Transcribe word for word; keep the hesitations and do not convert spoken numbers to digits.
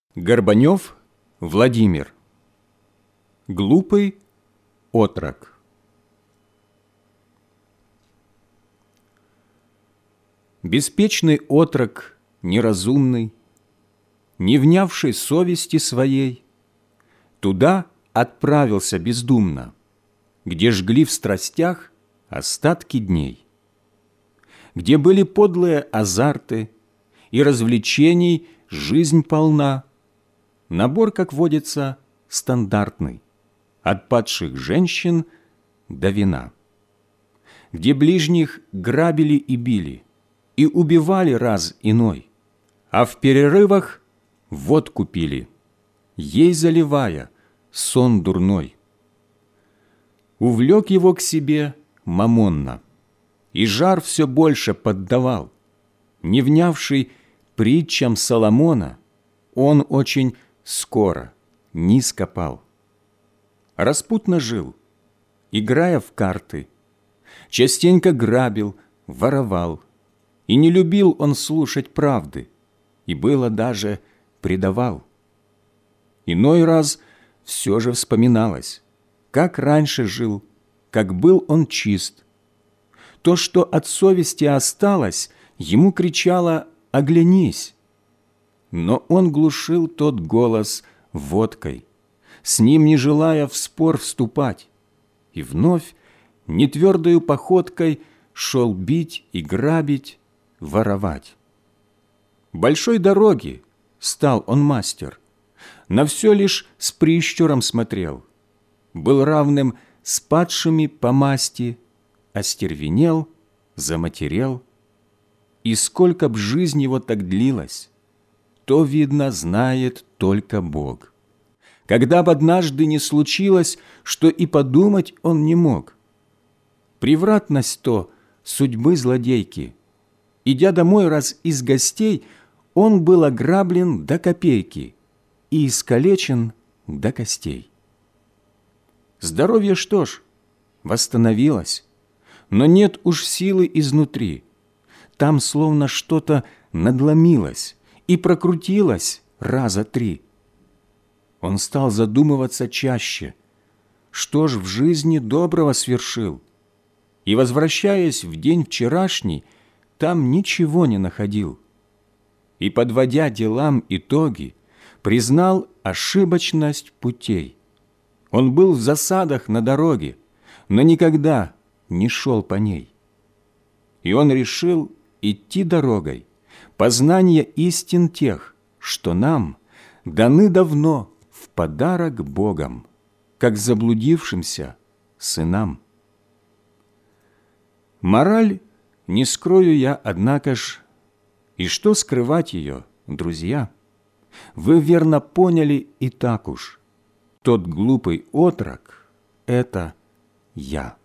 Горбанев Владимир. Глупый отрок. Беспечный отрок, неразумный, не внявший совести своей, туда отправился бездумно, где жгли в страстях остатки дней, где были подлые азарты и развлечений жизнь полна, набор, как водится, стандартный, от падших женщин до вина, где ближних грабили и били, и убивали раз иной, а в перерывах водку пили, ей заливая сон дурной. Увлек его к себе мамонна, и жар все больше поддавал. Не внявший притчам Соломона, он очень скоро низко пал. Распутно жил, играя в карты, частенько грабил, воровал, и не любил он слушать правды, и было даже предавал. Иной раз все же вспоминалось, как раньше жил, как был он чист. То, что от совести осталось, ему кричало «Оглянись!». Но он глушил тот голос водкой, с ним не желая в спор вступать, и вновь нетвердою походкой шел бить и грабить, воровать. Большой дороги стал он мастер, на все лишь с прищуром смотрел, был равным с падшими по масти, остервенел, заматерел. И сколько б жизнь его так длилась, то, видно, знает только Бог. Когда б однажды не случилось, что и подумать он не мог. Превратность то судьбы злодейки. Идя домой раз из гостей, он был ограблен до копейки и искалечен до костей. Здоровье что ж, восстановилось, но нет уж силы изнутри. Там словно что-то надломилось и прокрутилось раза три. Он стал задумываться чаще, что ж в жизни доброго свершил, и, возвращаясь в день вчерашний, там ничего не находил. И, подводя делам итоги, признал ошибочность путей. Он был в засадах на дороге, но никогда не шел по ней. И он решил идти дорогой познания истин тех, что нам даны давно в подарок Богом, как заблудившимся сынам. Мораль не скрою я, однако ж, и что скрывать ее, друзья? Вы верно поняли и так уж, тот глупый отрок – это я.